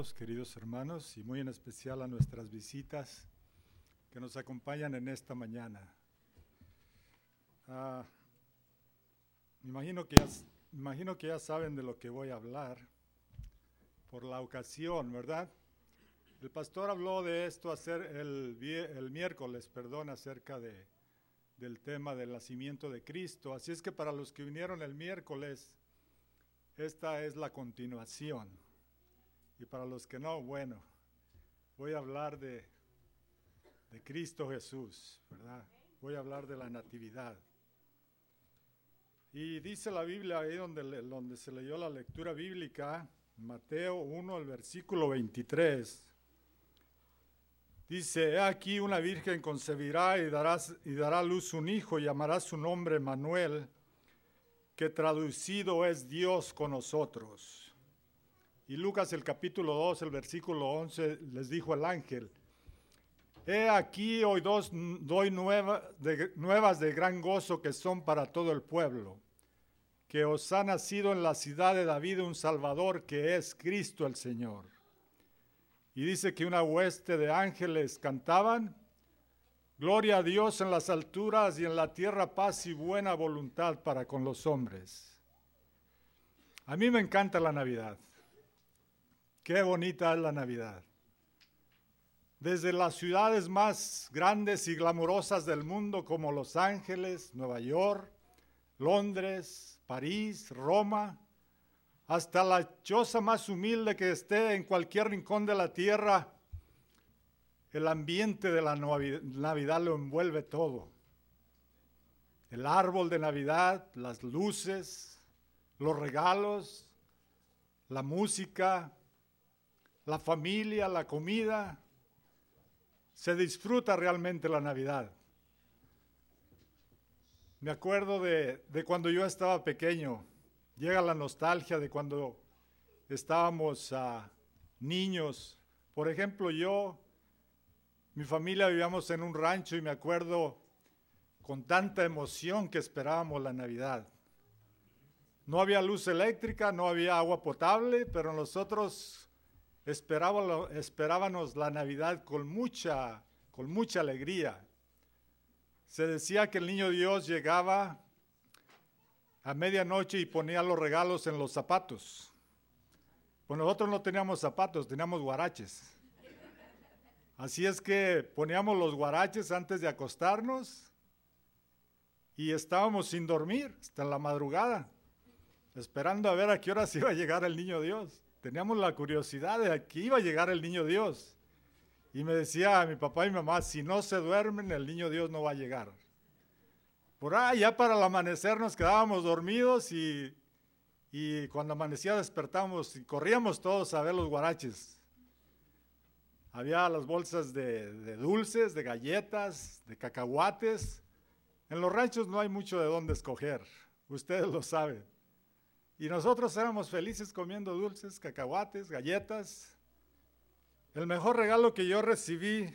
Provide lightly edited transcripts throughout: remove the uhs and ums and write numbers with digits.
Queridos hermanos, y muy en especial a nuestras visitas que nos acompañan en esta mañana. Me imagino que ya saben de lo que voy a hablar por la ocasión, ¿verdad? El pastor habló de esto el miércoles, acerca del tema del nacimiento de Cristo. Así es que para los que vinieron el miércoles, esta es la continuación. Y para los que no, bueno, voy a hablar de Cristo Jesús, ¿verdad? Voy a hablar de la natividad. Y dice la Biblia ahí donde se leyó la lectura bíblica, Mateo 1, el versículo 23. Dice: He aquí una virgen concebirá y dará a luz un hijo, y llamará su nombre Emmanuel, que traducido es Dios con nosotros. Y Lucas el capítulo 2, el versículo 11, les dijo el ángel: He aquí hoy doy nuevas de gran gozo que son para todo el pueblo, que os ha nacido en la ciudad de David un Salvador, que es Cristo el Señor. Y dice que una hueste de ángeles cantaban: Gloria a Dios en las alturas, y en la tierra paz y buena voluntad para con los hombres. A mí me encanta la Navidad. Qué bonita es la Navidad. Desde las ciudades más grandes y glamorosas del mundo, como Los Ángeles, Nueva York, Londres, París, Roma, hasta la choza más humilde que esté en cualquier rincón de la tierra, el ambiente de la Navidad lo envuelve todo. El árbol de Navidad, las luces, los regalos, la música, la familia, la comida. Se disfruta realmente la Navidad. Me acuerdo de cuando yo estaba pequeño. Llega la nostalgia de cuando estábamos niños. Por ejemplo, mi familia vivíamos en un rancho y me acuerdo con tanta emoción que esperábamos la Navidad. No había luz eléctrica, no había agua potable, pero nosotros esperábamos la Navidad con mucha alegría. Se decía que el niño Dios llegaba a medianoche y ponía los regalos en los zapatos. Pues nosotros no teníamos zapatos, teníamos guaraches. Así es que poníamos los guaraches antes de acostarnos y estábamos sin dormir hasta la madrugada, esperando a ver a qué hora se iba a llegar el niño Dios. Teníamos la curiosidad de a qué iba a llegar el niño Dios. Y me decía mi papá y mi mamá: si no se duermen, el niño Dios no va a llegar. Por ahí ya para el amanecer nos quedábamos dormidos y cuando amanecía despertábamos y corríamos todos a ver los guaraches. Había las bolsas de dulces, de galletas, de cacahuates. En los ranchos no hay mucho de dónde escoger, ustedes lo saben. Y nosotros éramos felices comiendo dulces, cacahuates, galletas. El mejor regalo que yo recibí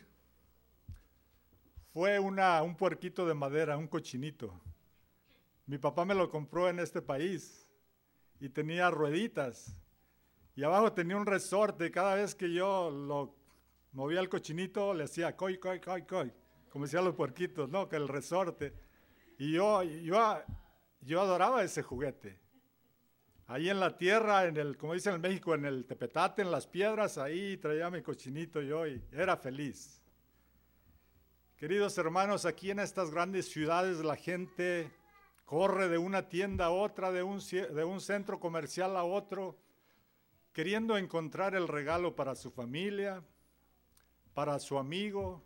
fue un puerquito de madera, un cochinito. Mi papá me lo compró en este país y tenía rueditas. Y abajo tenía un resorte. Cada vez que yo lo movía el cochinito, le hacía coy, coy, coy, coy, como decían los puerquitos, ¿no? Que el resorte. Y yo adoraba ese juguete. Ahí en la tierra, como dicen en México, en el tepetate, en las piedras, ahí traía mi cochinito yo y era feliz. Queridos hermanos, aquí en estas grandes ciudades la gente corre de una tienda a otra, de un centro comercial a otro, queriendo encontrar el regalo para su familia, para su amigo.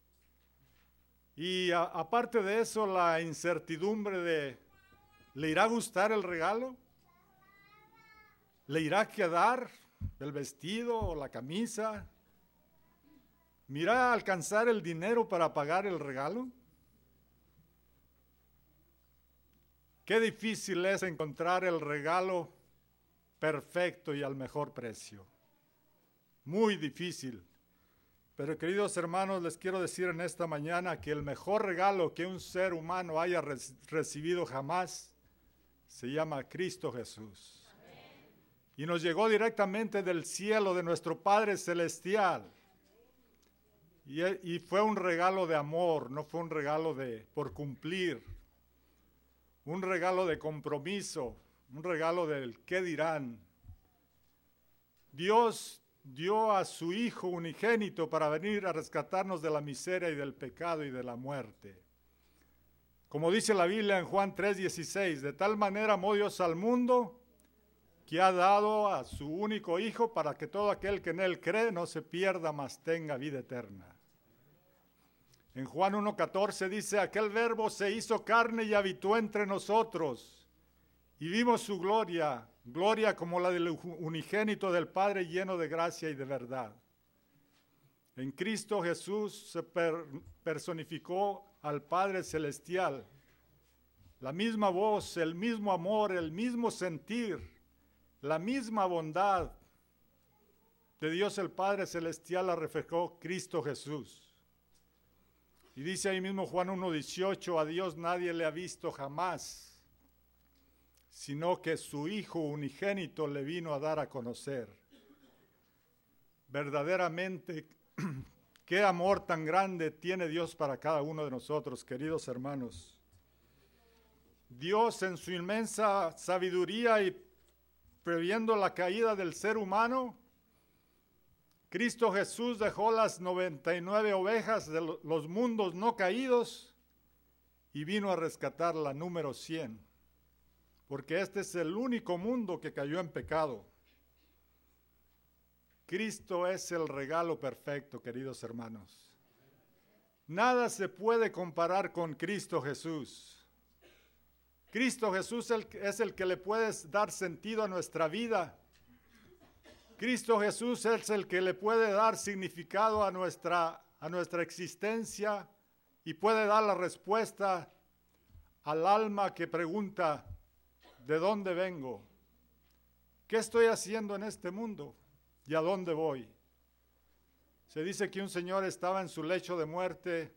Y aparte de eso, la incertidumbre de: ¿le irá a gustar el regalo? ¿Le irá a quedar el vestido o la camisa? ¿Me irá a alcanzar el dinero para pagar el regalo? Qué difícil es encontrar el regalo perfecto y al mejor precio. Muy difícil. Pero queridos hermanos, les quiero decir en esta mañana que el mejor regalo que un ser humano haya recibido jamás se llama Cristo Jesús. y nos llegó directamente del cielo de nuestro Padre Celestial. Y fue un regalo de amor, no fue un regalo por cumplir, un regalo de compromiso, un regalo del qué dirán. Dios dio a su Hijo unigénito para venir a rescatarnos de la miseria y del pecado y de la muerte. Como dice la Biblia en Juan 3:16, de tal manera amó Dios al mundo que ha dado a su único Hijo para que todo aquel que en Él cree no se pierda, mas tenga vida eterna. En Juan 1:14 dice, aquel verbo se hizo carne y habitó entre nosotros, y vimos su gloria, gloria como la del unigénito del Padre, lleno de gracia y de verdad. En Cristo Jesús se personificó al Padre Celestial, la misma voz, el mismo amor, el mismo sentir, la misma bondad de Dios el Padre Celestial la reflejó Cristo Jesús. Y dice ahí mismo Juan 1:18, a Dios nadie le ha visto jamás, sino que su Hijo unigénito le vino a dar a conocer. Verdaderamente, qué amor tan grande tiene Dios para cada uno de nosotros, queridos hermanos. Dios en su inmensa sabiduría y previendo la caída del ser humano, Cristo Jesús dejó las 99 ovejas de los mundos no caídos y vino a rescatar la número 100, porque este es el único mundo que cayó en pecado. Cristo es el regalo perfecto, queridos hermanos. Nada se puede comparar con Cristo Jesús. Cristo Jesús es el que le puede dar sentido a nuestra vida. Cristo Jesús es el que le puede dar significado a nuestra existencia y puede dar la respuesta al alma que pregunta, ¿de dónde vengo? ¿Qué estoy haciendo en este mundo? ¿Y a dónde voy? Se dice que un señor estaba en su lecho de muerte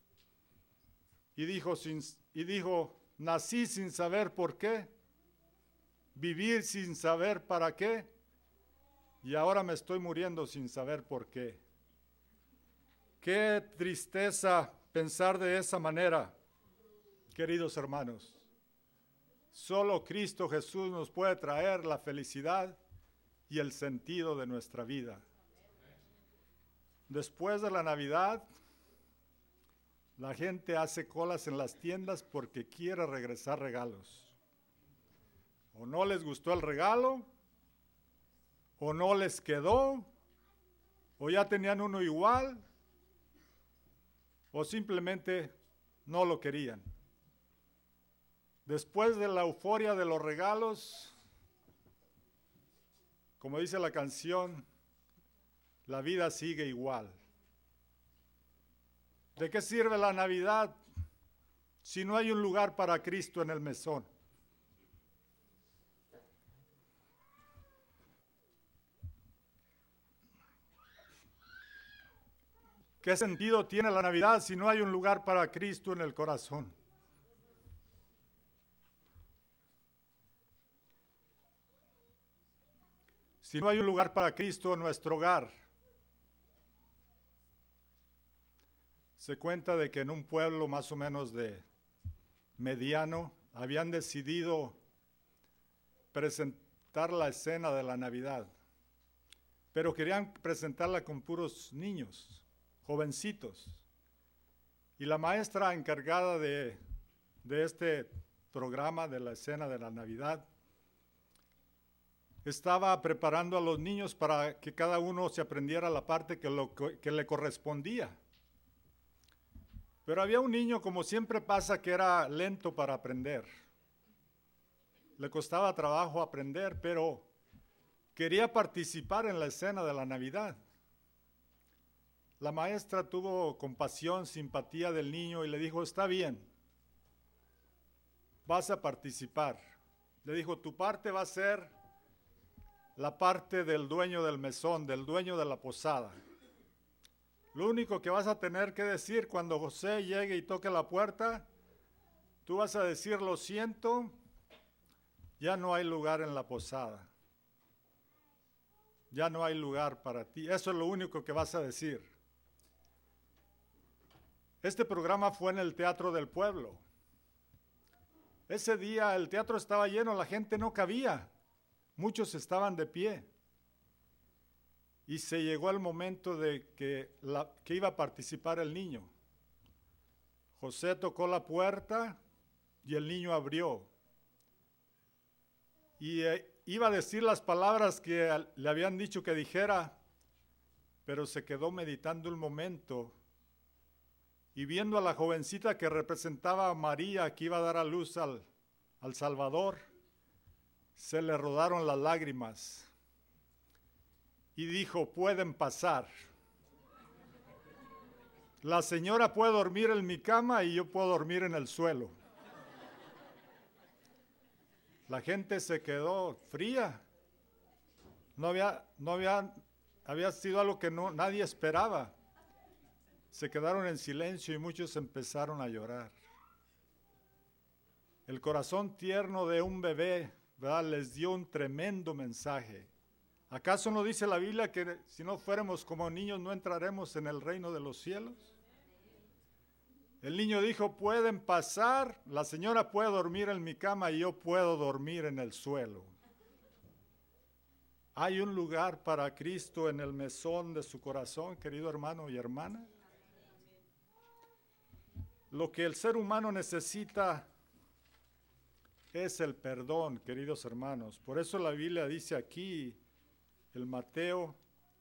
y dijo, nací sin saber por qué, vivir sin saber para qué, y ahora me estoy muriendo sin saber por qué. Qué tristeza pensar de esa manera, queridos hermanos. Solo Cristo Jesús nos puede traer la felicidad y el sentido de nuestra vida. Después de la Navidad, la gente hace colas en las tiendas porque quiere regresar regalos. O no les gustó el regalo, o no les quedó, o ya tenían uno igual, o simplemente no lo querían. Después de la euforia de los regalos, como dice la canción, la vida sigue igual. ¿De qué sirve la Navidad si no hay un lugar para Cristo en el mesón? ¿Qué sentido tiene la Navidad si no hay un lugar para Cristo en el corazón? Si no hay un lugar para Cristo en nuestro hogar. Se cuenta de que en un pueblo más o menos de mediano habían decidido presentar la escena de la Navidad, pero querían presentarla con puros niños, jovencitos. Y la maestra encargada de este programa de la escena de la Navidad estaba preparando a los niños para que cada uno se aprendiera la parte que le correspondía. Pero había un niño, como siempre pasa, que era lento para aprender. Le costaba trabajo aprender, pero quería participar en la escena de la Navidad. La maestra tuvo compasión, simpatía del niño y le dijo, está bien, vas a participar. Le dijo, tu parte va a ser la parte del dueño del mesón, del dueño de la posada. Lo único que vas a tener que decir cuando José llegue y toque la puerta, tú vas a decir, lo siento, ya no hay lugar en la posada. ya no hay lugar para ti. Eso es lo único que vas a decir. Este programa fue en el Teatro del Pueblo. Ese día el teatro estaba lleno, la gente no cabía. Muchos estaban de pie. Y se llegó el momento de que iba a participar el niño. José tocó la puerta y el niño abrió. Y iba a decir las palabras que le habían dicho que dijera, pero se quedó meditando un momento y viendo a la jovencita que representaba a María, que iba a dar a luz al Salvador, se le rodaron las lágrimas y dijo: pueden pasar. La señora puede dormir en mi cama y yo puedo dormir en el suelo. La gente se quedó fría. Había sido algo que nadie esperaba. Se quedaron en silencio y muchos empezaron a llorar. El corazón tierno de un bebé, ¿verdad?, les dio un tremendo mensaje. ¿Acaso no dice la Biblia que si no fuéramos como niños no entraremos en el reino de los cielos? El niño dijo: pueden pasar, la señora puede dormir en mi cama y yo puedo dormir en el suelo. ¿Hay un lugar para Cristo en el mesón de su corazón, querido hermano y hermana? Lo que el ser humano necesita es el perdón, queridos hermanos. Por eso la Biblia dice aquí, el Mateo,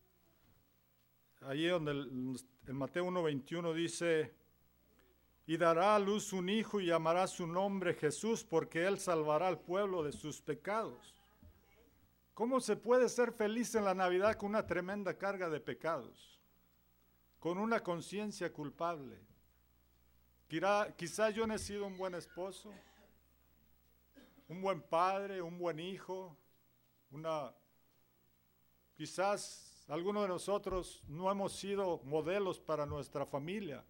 ahí donde el Mateo 1:21 dice: y dará a luz un hijo y llamará su nombre Jesús, porque él salvará al pueblo de sus pecados. ¿Cómo se puede ser feliz en la Navidad con una tremenda carga de pecados? Con una conciencia culpable. Quizá yo no he sido un buen esposo, un buen padre, un buen hijo, quizás algunos de nosotros no hemos sido modelos para nuestra familia.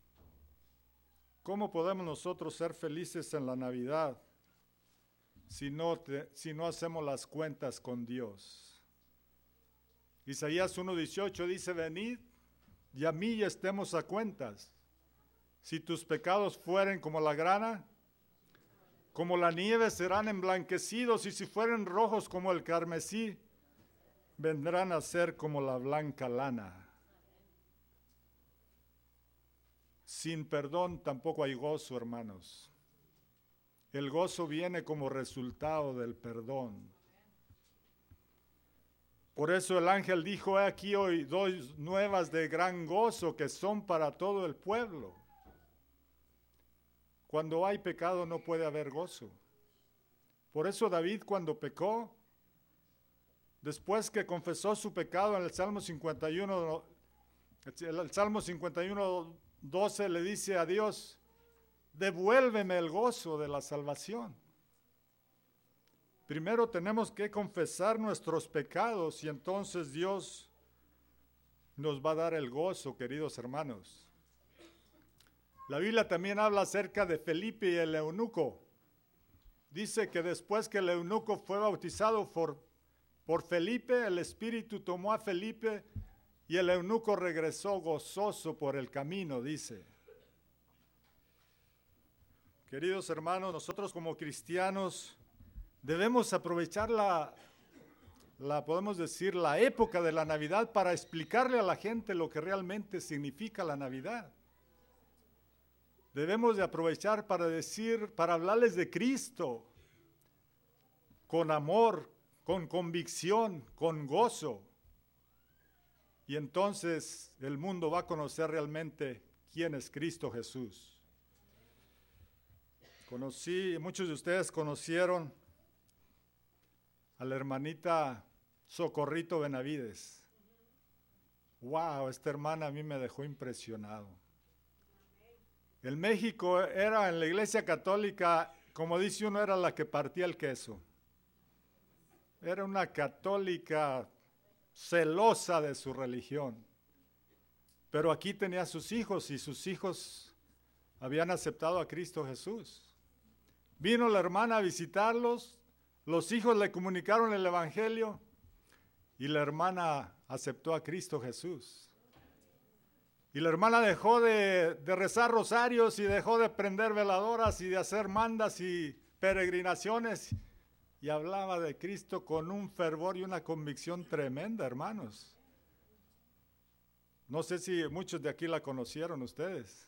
¿Cómo podemos nosotros ser felices en la Navidad si no hacemos las cuentas con Dios? Isaías 1:18 dice: venid y a mí ya estemos a cuentas. Si tus pecados fueren como la grana, como la nieve serán emblanquecidos, y si fueren rojos como el carmesí, vendrán a ser como la blanca lana. Sin perdón tampoco hay gozo, hermanos. El gozo viene como resultado del perdón. Por eso el ángel dijo: he aquí hoy doy nuevas de gran gozo que son para todo el pueblo. Cuando hay pecado no puede haber gozo. Por eso David, cuando pecó, después que confesó su pecado en el Salmo 51:12 le dice a Dios: devuélveme el gozo de la salvación. Primero tenemos que confesar nuestros pecados y entonces Dios nos va a dar el gozo, queridos hermanos. La Biblia también habla acerca de Felipe y el eunuco. Dice que después que el eunuco fue bautizado por Felipe, el Espíritu tomó a Felipe y el eunuco regresó gozoso por el camino, dice. Queridos hermanos, nosotros como cristianos debemos aprovechar podemos decir, la época de la Navidad para explicarle a la gente lo que realmente significa la Navidad. Debemos de aprovechar para hablarles de Cristo con amor, con convicción, con gozo. Y entonces el mundo va a conocer realmente quién es Cristo Jesús. Muchos de ustedes conocieron a la hermanita Socorrito Benavides. Wow, esta hermana a mí me dejó impresionado. En México en la iglesia católica, como dice uno, era la que partía el queso. Era una católica celosa de su religión. Pero aquí tenía a sus hijos y sus hijos habían aceptado a Cristo Jesús. Vino la hermana a visitarlos, los hijos le comunicaron el evangelio y la hermana aceptó a Cristo Jesús. Y la hermana dejó de rezar rosarios y dejó de prender veladoras y de hacer mandas y peregrinaciones. Y hablaba de Cristo con un fervor y una convicción tremenda, hermanos. No sé si muchos de aquí la conocieron ustedes.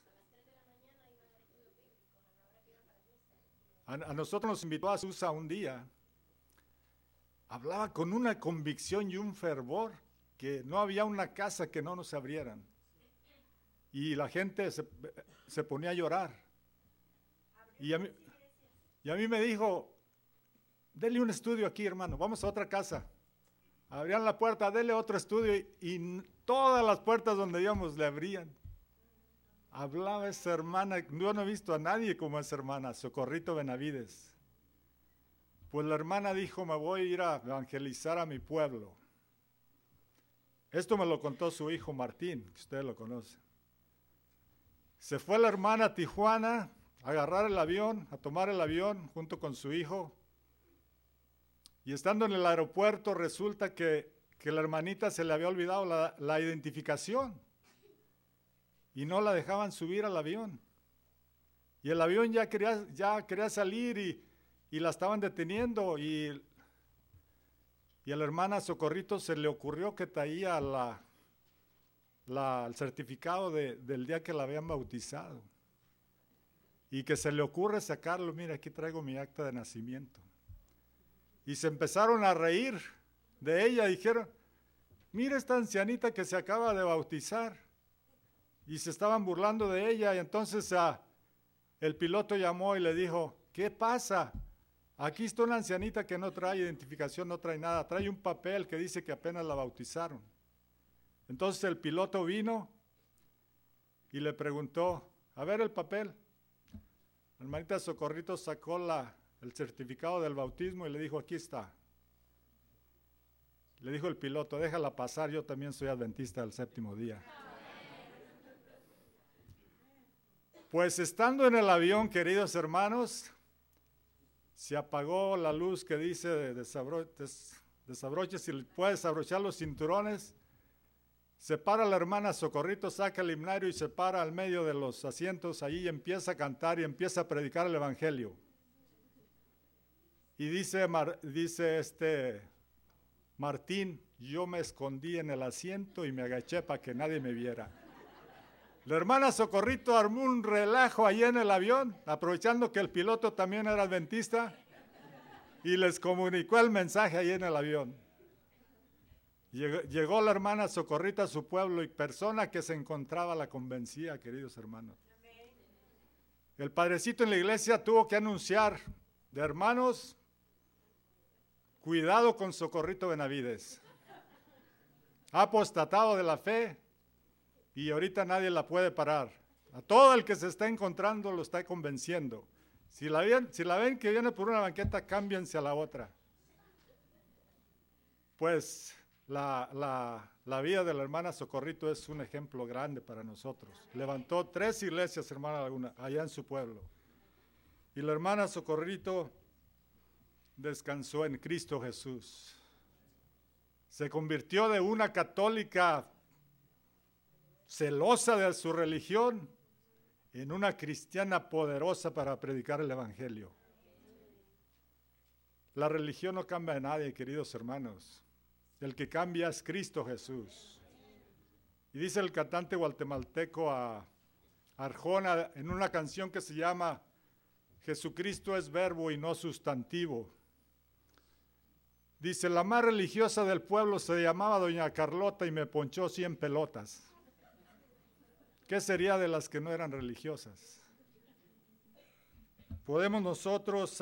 A nosotros nos invitó a Susa un día. Hablaba con una convicción y un fervor que no había una casa que no nos abrieran. Y la gente se ponía a llorar. Y a mí me dijo, dele un estudio aquí, hermano, vamos a otra casa. Abrían la puerta, dele otro estudio y todas las puertas donde íbamos le abrían. Hablaba esa hermana, yo no he visto a nadie como esa hermana, Socorrito Benavides. Pues la hermana dijo, me voy a ir a evangelizar a mi pueblo. Esto me lo contó su hijo Martín, que ustedes lo conocen. Se fue la hermana a Tijuana a agarrar el avión, a tomar el avión junto con su hijo. Y estando en el aeropuerto resulta que la hermanita se le había olvidado la identificación. Y no la dejaban subir al avión. Y el avión ya quería salir y la estaban deteniendo. Y a la hermana Socorrito se le ocurrió que traía el certificado del día que la habían bautizado. Y que se le ocurre sacarlo, mira, aquí traigo mi acta de nacimiento. Y se empezaron a reír de ella, dijeron, mira esta ancianita que se acaba de bautizar. Y se estaban burlando de ella, y entonces el piloto llamó y le dijo, ¿qué pasa? Aquí está una ancianita que no trae identificación, no trae nada, trae un papel que dice que apenas la bautizaron. Entonces el piloto vino y le preguntó, a ver el papel. La hermanita Socorrito sacó el certificado del bautismo y le dijo, aquí está. Le dijo el piloto, déjala pasar, yo también soy adventista del séptimo día. Pues estando en el avión, queridos hermanos, se apagó la luz que dice desabroche, si puedes desabrochar los cinturones. Se para la hermana Socorrito, saca el himnario y se para al medio de los asientos allí y empieza a cantar y empieza a predicar el evangelio. Y dice Martín, yo me escondí en el asiento y me agaché para que nadie me viera. La hermana Socorrito armó un relajo allí en el avión, aprovechando que el piloto también era adventista, y les comunicó el mensaje allí en el avión. Llegó la hermana Socorrito a su pueblo y persona que se encontraba la convencía, queridos hermanos. El padrecito en la iglesia tuvo que anunciar, de hermanos, cuidado con Socorrito Benavides. Ha apostatado de la fe y ahorita nadie la puede parar. A todo el que se está encontrando lo está convenciendo. Si la ven que viene por una banqueta, cámbiense a la otra. Pues la vida de la hermana Socorrito es un ejemplo grande para nosotros. Levantó 3 iglesias, hermana Laguna, allá en su pueblo. Y la hermana Socorrito descansó en Cristo Jesús. Se convirtió de una católica celosa de su religión en una cristiana poderosa para predicar el evangelio. La religión no cambia a nadie, queridos hermanos. El que cambia es Cristo Jesús. Y dice el cantante guatemalteco a Arjona en una canción que se llama Jesucristo es verbo y no sustantivo. Dice, la más religiosa del pueblo se llamaba Doña Carlota y me ponchó 100 pelotas. ¿Qué sería de las que no eran religiosas? Podemos nosotros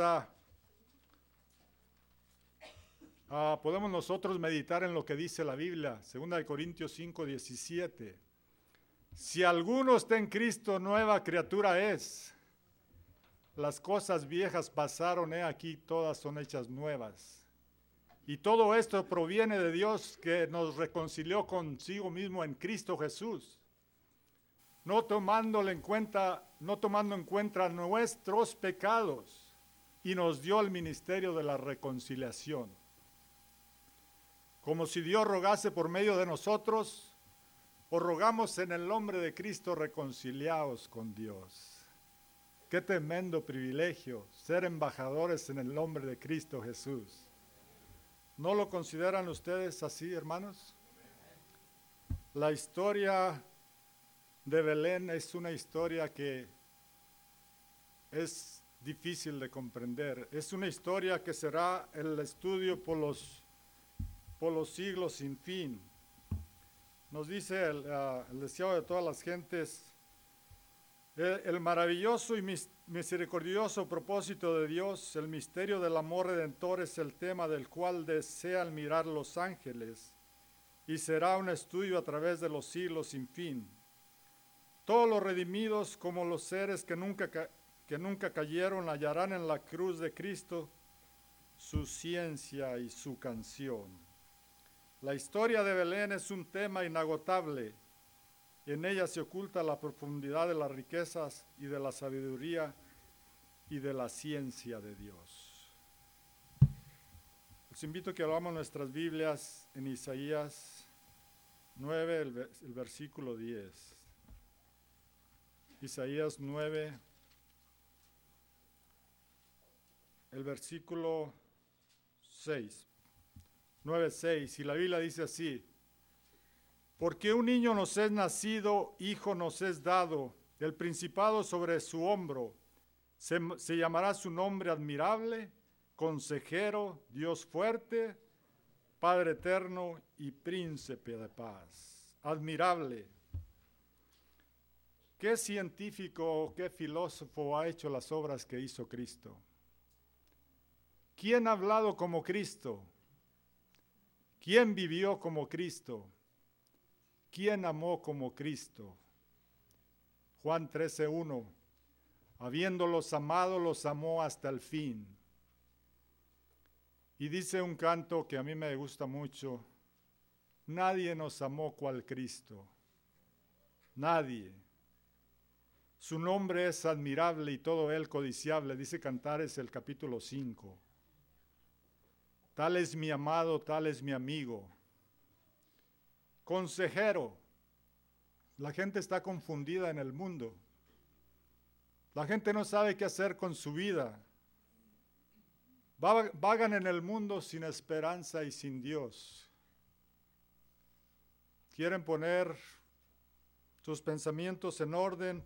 meditar en lo que dice la Biblia, 2 Corintios 5:17. Si alguno está en Cristo, nueva criatura es. Las cosas viejas pasaron, he aquí, todas son hechas nuevas. Y todo esto proviene de Dios que nos reconcilió consigo mismo en Cristo Jesús, no tomando en cuenta nuestros pecados, y nos dio el ministerio de la reconciliación. como si Dios rogase por medio de nosotros, o rogamos en el nombre de Cristo reconciliados con Dios. Qué tremendo privilegio ser embajadores en el nombre de Cristo Jesús. ¿No lo consideran ustedes así, hermanos? La historia de Belén es una historia que es difícil de comprender. Es una historia que será el estudio por los siglos sin fin. Nos dice el deseado de todas las gentes, el maravilloso y misericordioso propósito de Dios, el misterio del amor redentor es el tema del cual desean mirar los ángeles y será un estudio a través de los siglos sin fin. Todos los redimidos, como los seres que nunca cayeron, hallarán en la cruz de Cristo su ciencia y su canción. La historia de Belén es un tema inagotable. En ella se oculta la profundidad de las riquezas y de la sabiduría y de la ciencia de Dios. Les invito a que abramos nuestras Biblias en Isaías 9, el versículo 10. Isaías 9, el versículo 6. 9:6, y la Biblia dice así: porque un niño nos es nacido, hijo nos es dado, el principado sobre su hombro, se llamará su nombre admirable, consejero, Dios fuerte, Padre eterno y príncipe de paz. Admirable. ¿Qué científico o qué filósofo ha hecho las obras que hizo Cristo? ¿Quién ha hablado como Cristo? ¿Quién vivió como Cristo? ¿Quién amó como Cristo? Juan 13:1. Habiéndolos amado, los amó hasta el fin. Y dice un canto que a mí me gusta mucho: nadie nos amó cual Cristo. Nadie. Su nombre es admirable y todo él codiciable, dice Cantares el capítulo 5. Tal es mi amado, tal es mi amigo. Consejero. La gente está confundida en el mundo. La gente no sabe qué hacer con su vida. Vagan en el mundo sin esperanza y sin Dios. Quieren poner sus pensamientos en orden,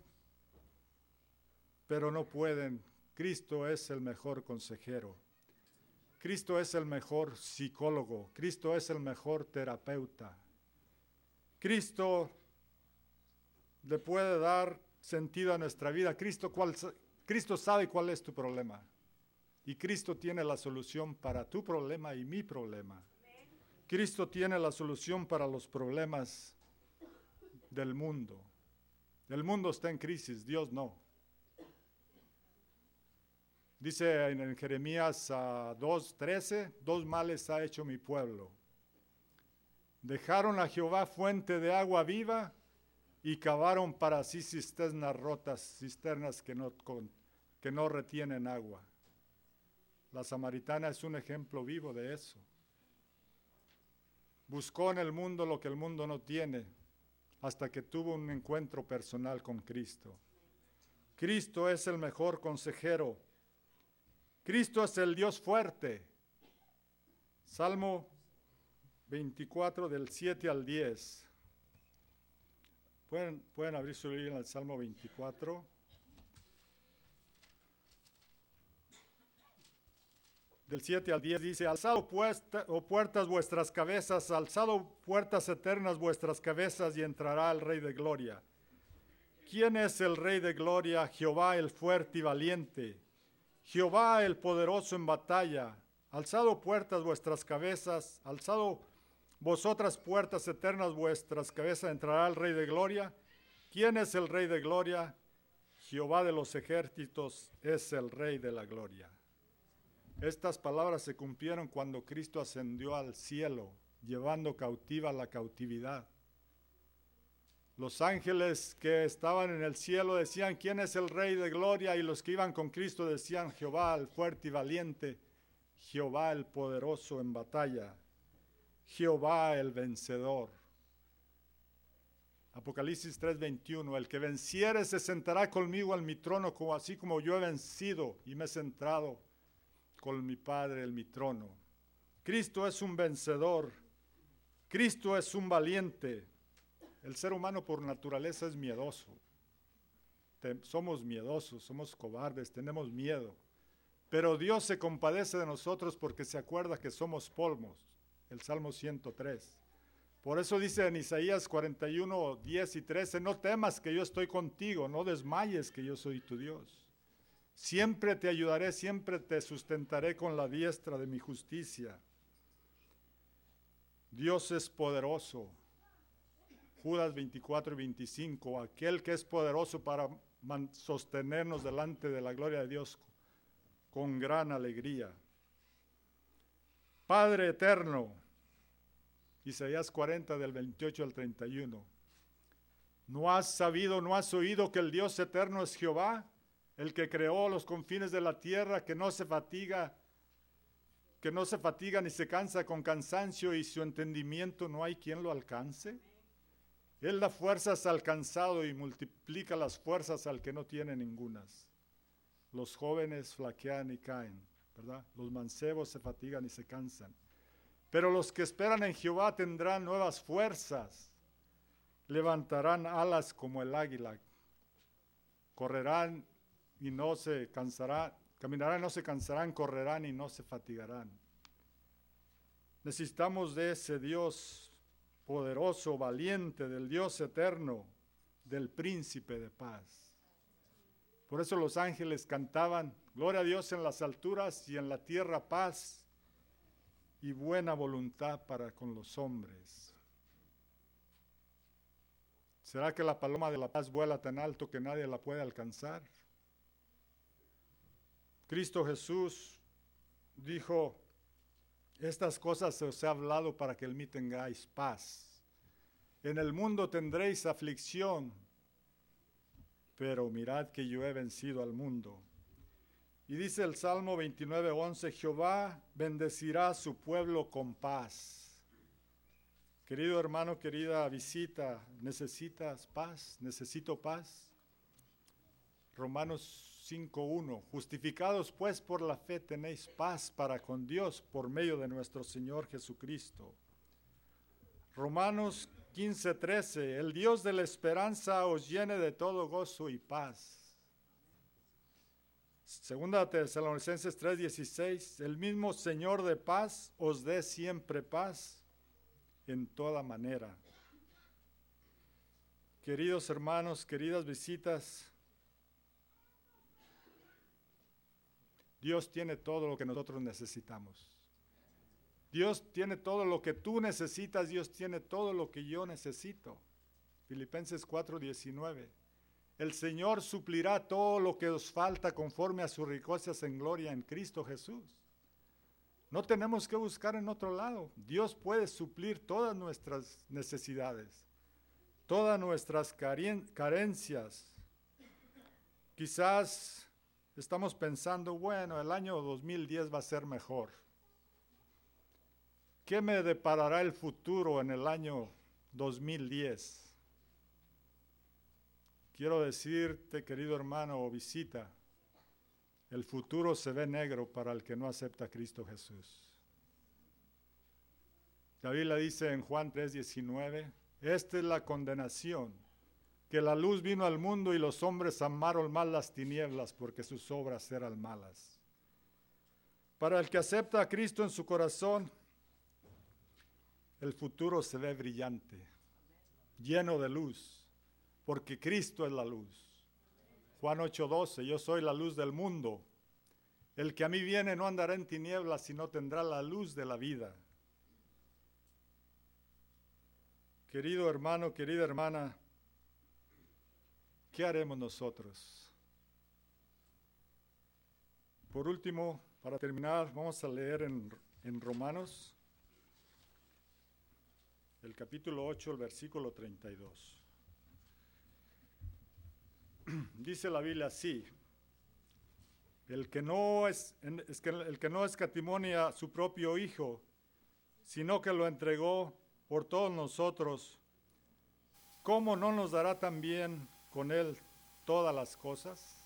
pero no pueden. Cristo es el mejor consejero. Cristo es el mejor psicólogo. Cristo es el mejor terapeuta. Cristo le puede dar sentido a nuestra vida. Cristo sabe cuál es tu problema. Y Cristo tiene la solución para tu problema y mi problema. Cristo tiene la solución para los problemas del mundo. El mundo está en crisis, Dios no. Dice en Jeremías 2:13, 2 males ha hecho mi pueblo. Dejaron a Jehová fuente de agua viva y cavaron para sí cisternas rotas, cisternas que no retienen agua. La samaritana es un ejemplo vivo de eso. Buscó en el mundo lo que el mundo no tiene, hasta que tuvo un encuentro personal con Cristo. Cristo es el mejor consejero. Cristo es el Dios fuerte. Salmo 24 del 7 al 10. Pueden abrir su Biblia en el Salmo 24. Del 7 al 10 dice: alzado puertas vuestras cabezas, alzado puertas eternas vuestras cabezas, y entrará el Rey de Gloria. ¿Quién es el Rey de Gloria? Jehová el fuerte y valiente, Jehová el poderoso en batalla. Alzado puertas vuestras cabezas, alzado vosotras puertas eternas vuestras cabezas, entrará el Rey de Gloria. ¿Quién es el Rey de Gloria? Jehová de los ejércitos es el Rey de la Gloria. Estas palabras se cumplieron cuando Cristo ascendió al cielo, llevando cautiva la cautividad. Los ángeles que estaban en el cielo decían: ¿quién es el Rey de Gloria? Y los que iban con Cristo decían: Jehová el fuerte y valiente, Jehová el poderoso en batalla. Jehová el vencedor. Apocalipsis 3:21, el que venciere se sentará conmigo en mi trono, así como yo he vencido y me he sentado con mi Padre en mi trono. Cristo es un vencedor, Cristo es un valiente. El ser humano por naturaleza es miedoso. Somos miedosos, somos cobardes, tenemos miedo. Pero Dios se compadece de nosotros porque se acuerda que somos polvos. El Salmo 103. Por eso dice en Isaías 41, 10 y 13, no temas que yo estoy contigo, no desmayes que yo soy tu Dios. Siempre te ayudaré, siempre te sustentaré con la diestra de mi justicia. Dios es poderoso. Judas 24 y 25, aquel que es poderoso para sostenernos delante de la gloria de Dios con gran alegría. Padre eterno, Isaías 40 del 28 al 31. ¿No has sabido, no has oído que el Dios eterno es Jehová, el que creó los confines de la tierra, que no se fatiga ni se cansa con cansancio y su entendimiento no hay quien lo alcance? Él da fuerzas al cansado y multiplica las fuerzas al que no tiene ningunas. Los jóvenes flaquean y caen, ¿verdad? Los mancebos se fatigan y se cansan. Pero los que esperan en Jehová tendrán nuevas fuerzas, levantarán alas como el águila, correrán y no se cansarán, caminarán y no se cansarán, correrán y no se fatigarán. Necesitamos de ese Dios poderoso, valiente, del Dios eterno, del príncipe de paz. Por eso los ángeles cantaban, gloria a Dios en las alturas y en la tierra paz y buena voluntad para con los hombres. ¿Será que la paloma de la paz vuela tan alto que nadie la puede alcanzar? Cristo Jesús dijo, estas cosas os he hablado para que en mí tengáis paz. En el mundo tendréis aflicción, pero mirad que yo he vencido al mundo. Y dice el Salmo 29:11, Jehová bendecirá a su pueblo con paz. Querido hermano, querida visita, ¿necesitas paz? ¿Necesito paz? Romanos 5:1, justificados pues por la fe tenéis paz para con Dios por medio de nuestro Señor Jesucristo. Romanos 15:13, el Dios de la esperanza os llene de todo gozo y paz. Segunda Tesalonicenses 3:16, el mismo Señor de paz os dé siempre paz en toda manera. Queridos hermanos, queridas visitas, Dios tiene todo lo que nosotros necesitamos. Dios tiene todo lo que tú necesitas, Dios tiene todo lo que yo necesito. Filipenses 4:19. El Señor suplirá todo lo que os falta conforme a sus riquezas en gloria en Cristo Jesús. No tenemos que buscar en otro lado. Dios puede suplir todas nuestras necesidades, todas nuestras carencias. Quizás estamos pensando, bueno, el año 2010 va a ser mejor. ¿Qué me deparará el futuro en el año 2010? Quiero decirte, querido hermano o visita, el futuro se ve negro para el que no acepta a Cristo Jesús. La Biblia dice en Juan 3:19, esta es la condenación, que la luz vino al mundo y los hombres amaron más las tinieblas porque sus obras eran malas. Para el que acepta a Cristo en su corazón, el futuro se ve brillante, lleno de luz, porque Cristo es la luz. Juan 8:12, yo soy la luz del mundo. El que a mí viene no andará en tinieblas, sino tendrá la luz de la vida. Querido hermano, querida hermana, ¿qué haremos nosotros? Por último, para terminar, vamos a leer en Romanos, el capítulo 8, el versículo 32. Dice la Biblia así, el que no escatimonia a su propio Hijo, sino que lo entregó por todos nosotros, ¿cómo no nos dará también con Él todas las cosas?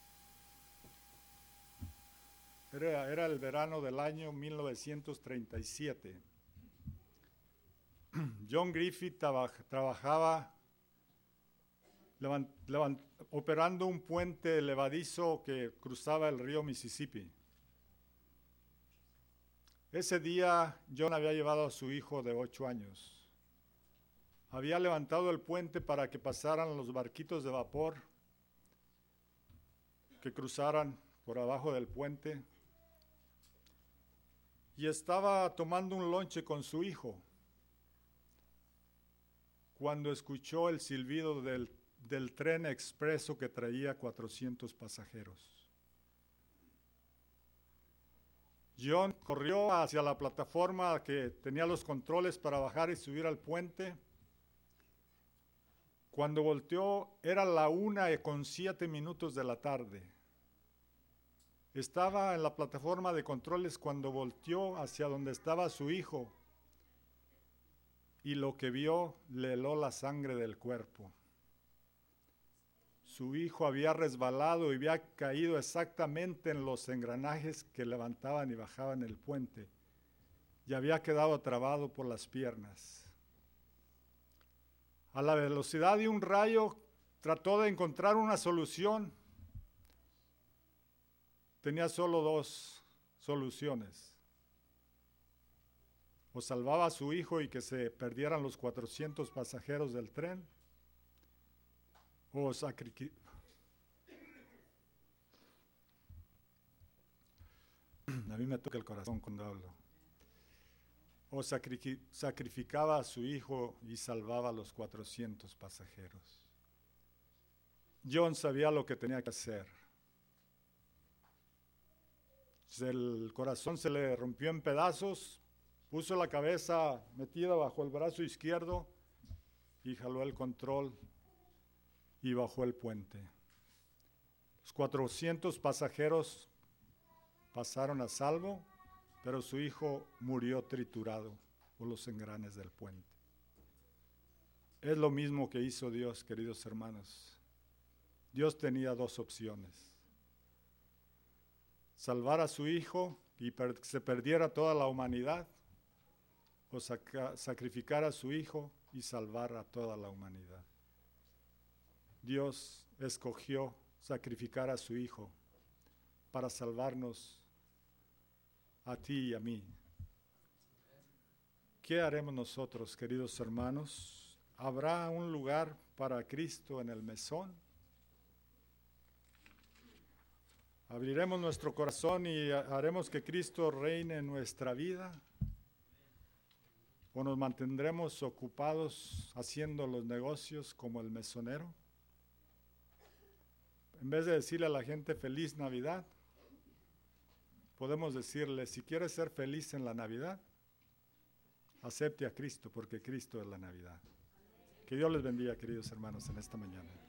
Era el verano del año 1937. John Griffith trabajaba operando un puente levadizo que cruzaba el río Mississippi. Ese día John había llevado a su hijo de 8 años. Había levantado el puente para que pasaran los barquitos de vapor que cruzaran por abajo del puente. Y estaba tomando un lonche con su hijo cuando escuchó el silbido del tren expreso que traía 400 pasajeros. John corrió hacia la plataforma que tenía los controles para bajar y subir al puente. Cuando volteó, era la 1:07 de la tarde. Estaba en la plataforma de controles cuando volteó hacia donde estaba su hijo y lo que vio le heló la sangre del cuerpo. Su hijo había resbalado y había caído exactamente en los engranajes que levantaban y bajaban el puente y había quedado trabado por las piernas. A la velocidad de un rayo trató de encontrar una solución. Tenía solo 2 soluciones. O salvaba a su hijo y que se perdieran los 400 pasajeros del tren, o a mí me toca el corazón cuando hablo. O sacrificaba a su hijo y salvaba a los 400 pasajeros. John sabía lo que tenía que hacer. El corazón se le rompió en pedazos, puso la cabeza metida bajo el brazo izquierdo y jaló el control y bajó el puente. Los 400 pasajeros pasaron a salvo, pero su hijo murió triturado por los engranes del puente. Es lo mismo que hizo Dios, queridos hermanos. Dios tenía 2 opciones: salvar a su hijo y se perdiera toda la humanidad, o sacrificar a su hijo y salvar a toda la humanidad. Dios escogió sacrificar a su hijo para salvarnos a ti y a mí. ¿Qué haremos nosotros, queridos hermanos? ¿Habrá un lugar para Cristo en el mesón? ¿Abriremos nuestro corazón y haremos que Cristo reine en nuestra vida? ¿O nos mantendremos ocupados haciendo los negocios como el mesonero? En vez de decirle a la gente feliz Navidad, podemos decirle, si quieres ser feliz en la Navidad, acepte a Cristo, porque Cristo es la Navidad. Que Dios les bendiga, queridos hermanos, en esta mañana.